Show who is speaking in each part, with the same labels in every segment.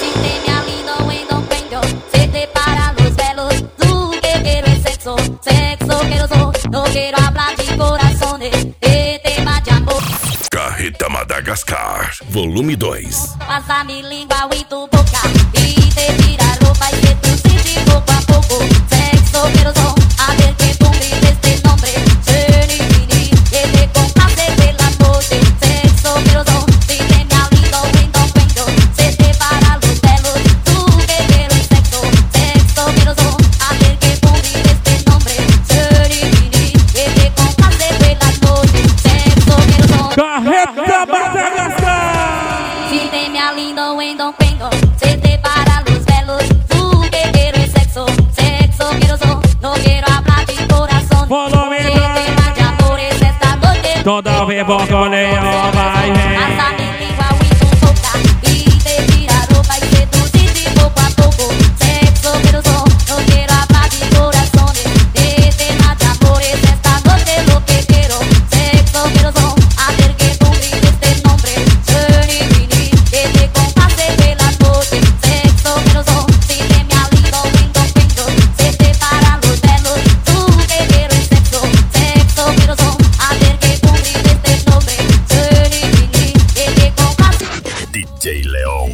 Speaker 1: tem minha linda Wendon Pendon. Se te para los velos, tú que quiero es sexo. Sexo quiero so, no quiero hablar de corazones. Tema de amor.
Speaker 2: Carreta Madagascar, volume 2.
Speaker 1: Passa mi língua em tu boca e te tira a roupa e que tu sente pouco a pouco. Sexo quiero so, a ver que cumplir este nombre. Serenini, que te complace pela noche. Sexo quiero so, si te me alindo Wendon Pendon. Se te para los pelos, tú que quiero es sexo. Sexo quiero so, a ver que cumplir este nombre. Serenini, que te complace pela noche. Sexo quiero so.
Speaker 3: Carreta Madagascar.
Speaker 1: Si te me alindo Wendon Pendon. Se te para los velos, tú que quiero es sexo. Sexo quiero so, no quiero hablar de corazón.
Speaker 3: Volume
Speaker 1: Que tema de amores esta noche.
Speaker 3: Toda vez bom com leão vai
Speaker 1: Passa mi língua em tu boca e te tira a roupa e que tu sente pouco a pouco. Sexo quiero so, no quiero hablar de corazones. Que tema de amores esta noche lo que quiero. Sexo quiero so, a ver que cumplir este nombre. Serenini, que te complace pela noche. Sexo quiero so, si te me alindo Wendon Pendon. Se te para los velos, tú que quiero es sexo. Sexo quiero so, a ver que cumplir este nombre. Serenini, que te complace.
Speaker 2: DJ Leon,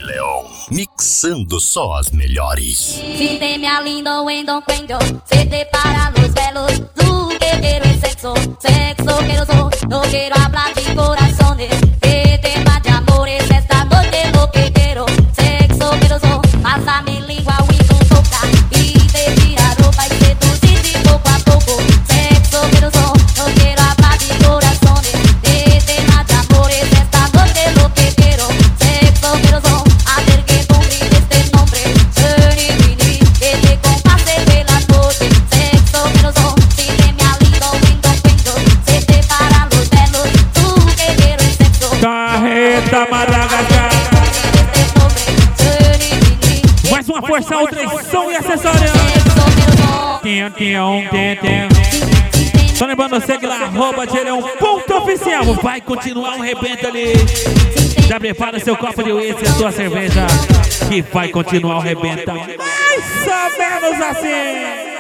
Speaker 2: mixando só as melhores.
Speaker 1: Si te me alindo Wendon Pendon. Se te para los velos, tú que quiero es sexo. Sexo quiero so, no quiero hablar de corazones. Que tema de amores esta noche lo que quiero. Sexo quiero so, pasa mi língua en tu boca y te tira a roupa y que tú sientes pouco a pouco. Sexo quiero so, no quiero hablar de corazones. Que tema de amores esta noche lo que quiero. Sexo quiero so, a ver que cumplir este nombre. Serenini, que te complace pela noche. Sexo quiero so, si te me alindo Wendon Pendon. Se te para los velos, tú que quiero es sexo.
Speaker 3: Carreta Madagascar.
Speaker 1: Este nombre. Serenini, que
Speaker 3: Mais uma força, outra som e acessório.
Speaker 1: sexo quiero so.
Speaker 3: Tem. Só lembrando você que lá, @Leão.oficial. Vai continuar um rebento ali. Já prepara seu copo de uísque e a sua cerveja, que vai continuar o rebento. Mais ou menos assim.